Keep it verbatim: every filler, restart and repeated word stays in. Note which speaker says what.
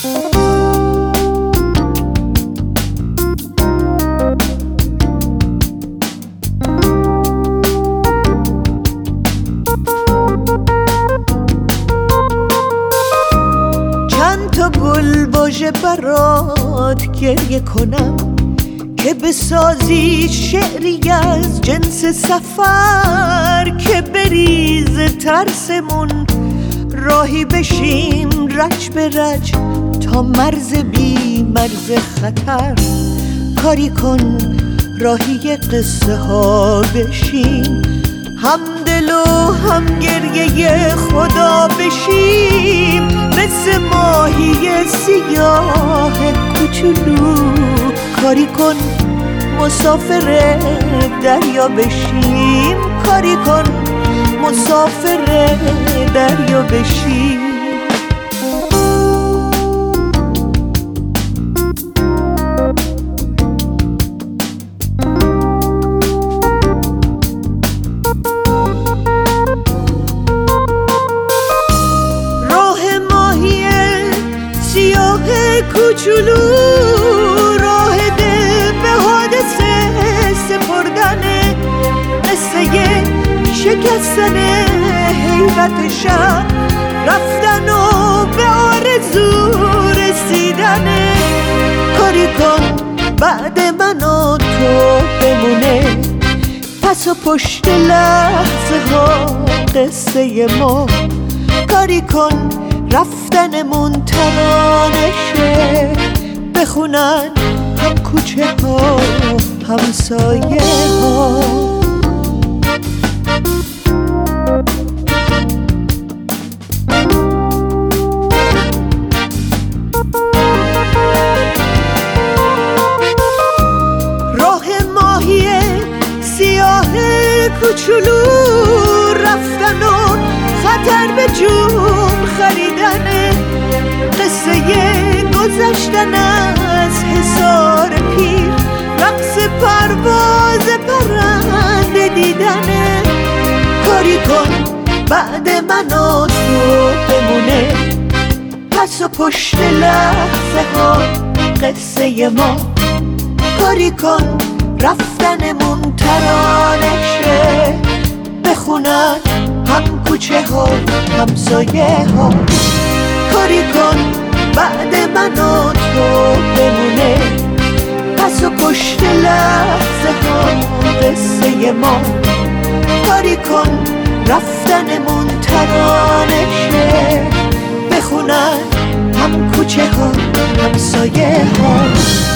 Speaker 1: چند تا گل باشه برات گریه کنم که بسازی شعری از جنس سفر، که بریز ترسمون راهی بشیم رج به رج تا مرز بی مرز خطر. کاری کن راهی قصه ها بشیم، هم دل و هم گریه خدا بشیم، مثل ماهی سیاه کوچولو. کاری کن مسافر دریا بشیم، کاری کن مسافر دریا بشیم. راه ماهی سیاه کوچولو، راه دل به حادثه سپردنه، قصه شکستن حیرت شب، رفتن و به آرزو رسیدنه. کاری کن بعد من و تو بمونه، پس و پشت لحظه ها قصه ما. کاری کن رفتنمون ترانه شه، بخونن هم کوچه ها هم سایه ها. راه ماهی سیاه کوچولو، رفتن و خطر به جون خریدنه، قصه گذشتن از حصار پیر، رقص پرواز پرنده دیدنه. کاری کن بعد من و تو بمونه، پس و پشت لحظه ها قصه ما. کاری کن رفتنمون ترانه شه، بخونن هم کوچه ها هم سایه ها. کاری کن بعد من و تو بمونه، پس و پشت لحظه ها قصه ما. کاری کن رفتنمون ترانه شه، بخونن هم کوچه ها هم سایه ها.